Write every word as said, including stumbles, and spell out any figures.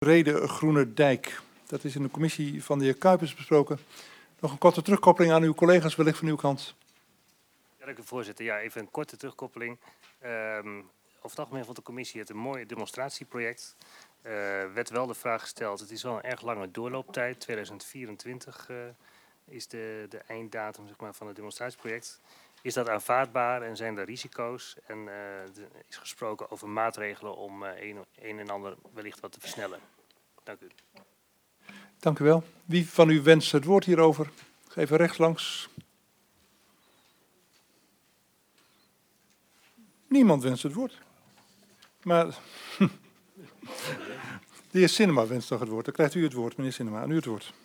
Brede Groene Dijk. Dat is in de commissie van de heer Kuipers besproken. Nog een korte terugkoppeling aan uw collega's, wellicht van uw kant. Ja, dank u voorzitter. Ja, even een korte terugkoppeling. Um, over het algemeen vond de commissie het een mooi demonstratieproject. Uh, werd wel de vraag gesteld, het is wel een erg lange doorlooptijd. tweeduizend vierentwintig uh, is de, de einddatum zeg maar, van het demonstratieproject. Is dat aanvaardbaar en zijn er risico's? En uh, er is gesproken over maatregelen om uh, een, een en ander wellicht wat te versnellen. Dank u. Dank u wel. Wie van u wenst het woord hierover? Even rechts langs. Niemand wenst het woord. Maar de heer Sinnema wenst toch het woord. Dan krijgt u het woord, meneer Sinnema. Aan u het woord.